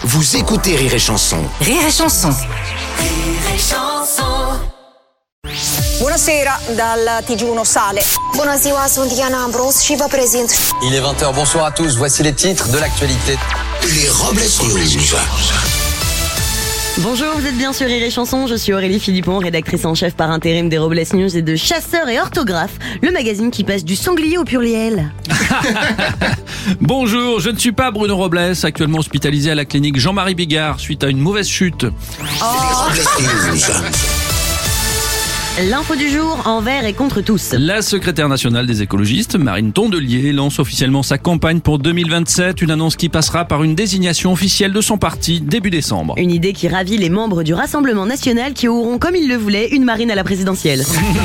vous écoutez Rire et Chanson. Rire et Chanson. Buonasera dal TG1 Sale. Bună ziua, sunt Diana Ambros și vă prezint. Il est 20h, bonsoir à tous, voici les titres de l'actualité. Les Robles News. Bonjour, vous êtes bien sur Rire et Chanson, je suis Aurélie Philippon, rédactrice en chef par intérim des Robles News et de Chasseurs et Orthographes, le magazine qui passe du sanglier au pluriel. Bonjour, je ne suis pas Bruno Robles, actuellement hospitalisé à la clinique Jean-Marie Bigard suite à une mauvaise chute. Les Robles News. L'info du jour, envers et contre tous. La secrétaire nationale des écologistes, Marine Tondelier, lance officiellement sa campagne pour 2027, une annonce qui passera par une désignation officielle de son parti début décembre. Une idée qui ravit les membres du Rassemblement National qui auront, comme ils le voulaient, une marine à la présidentielle.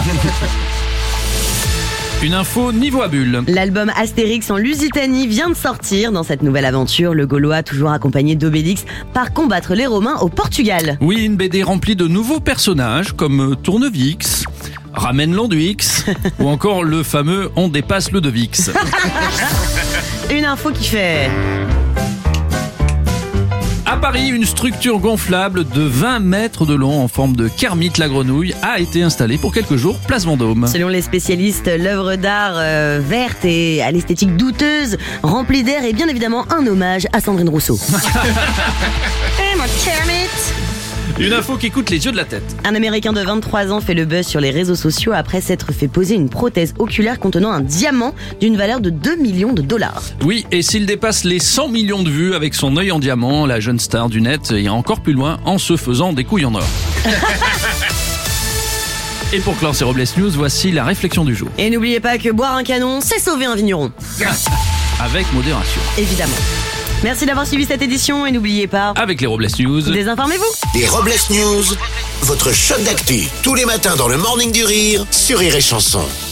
Une info niveau à bulle. L'album Astérix en Lusitanie vient de sortir. Dans cette nouvelle aventure, le Gaulois, toujours accompagné d'Obélix, part combattre les Romains au Portugal. Oui, une BD remplie de nouveaux personnages comme Tournevix, Ramène l'Anduix ou encore le fameux On dépasse le Devix. Une info qui fait... À Paris, une structure gonflable de 20 mètres de long en forme de Kermit la grenouille a été installée pour quelques jours place Vendôme. Selon les spécialistes, l'œuvre d'art verte et à l'esthétique douteuse, remplie d'air et bien évidemment un hommage à Sandrine Rousseau. Hey, mon Kermit. Une info qui coûte les yeux de la tête. Un Américain de 23 ans fait le buzz sur les réseaux sociaux après s'être fait poser une prothèse oculaire contenant un diamant d'une valeur de 2 millions de dollars. Oui, et s'il dépasse les 100 millions de vues avec son œil en diamant, la jeune star du net ira encore plus loin en se faisant des couilles en or. Et pour clore ces Robles News, voici la réflexion du jour. Et n'oubliez pas que boire un canon, c'est sauver un vigneron. Avec modération. Évidemment. Merci d'avoir suivi cette édition et n'oubliez pas... Avec les Robles News. Désinformez-vous. Les Robles News, votre shot d'actu, tous les matins dans le Morning du Rire sur Rire et Chanson.